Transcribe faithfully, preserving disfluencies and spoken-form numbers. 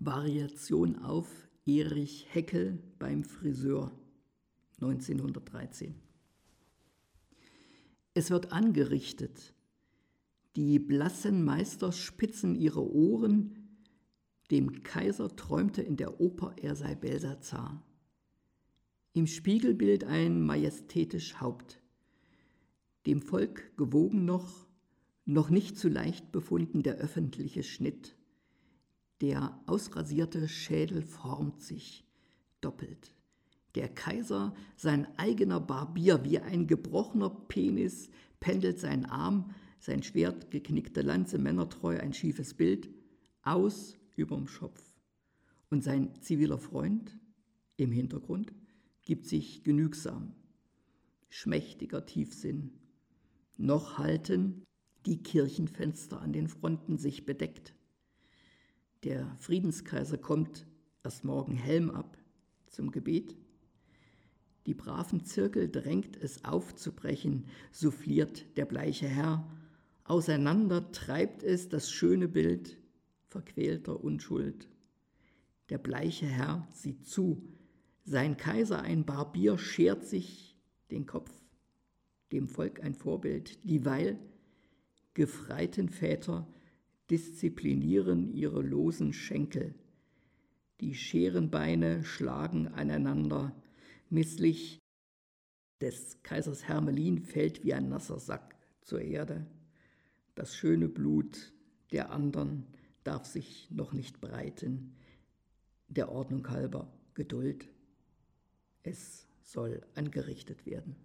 Variation auf Erich Heckel beim Friseur neunzehnhundertdreizehn. Es wird angerichtet. Die blassen Meister spitzen ihre Ohren. Dem Kaiser träumte in der Oper, er sei Belsazar. Im Spiegelbild ein majestätisch Haupt. Dem Volk gewogen noch, noch nicht zu leicht befunden der öffentliche Schnitt. Der ausrasierte Schädel formt sich doppelt. Der Kaiser, sein eigener Barbier, wie ein gebrochener Penis, pendelt sein Arm, sein Schwert, geknickte Lanze, männertreu, ein schiefes Bild, aus überm Schopf. Und sein ziviler Freund im Hintergrund gibt sich genügsam. Schmächtiger Tiefsinn. Noch halten die Kirchenfenster an den Fronten sich bedeckt. Der Friedenskaiser kommt erst morgen Helm ab zum Gebet. Die braven Zirkel drängt es aufzubrechen, souffliert der bleiche Herr. Auseinander treibt es das schöne Bild verquälter Unschuld. Der bleiche Herr sieht zu, sein Kaiser, ein Barbier, schert sich den Kopf, dem Volk ein Vorbild, dieweil gefreiten Väter disziplinieren ihre losen Schenkel. Die Scherenbeine schlagen aneinander, misslich des Kaisers Hermelin fällt wie ein nasser Sack zur Erde. Das schöne Blut der andern darf sich noch nicht breiten. Der Ordnung halber Geduld. Es soll angerichtet werden.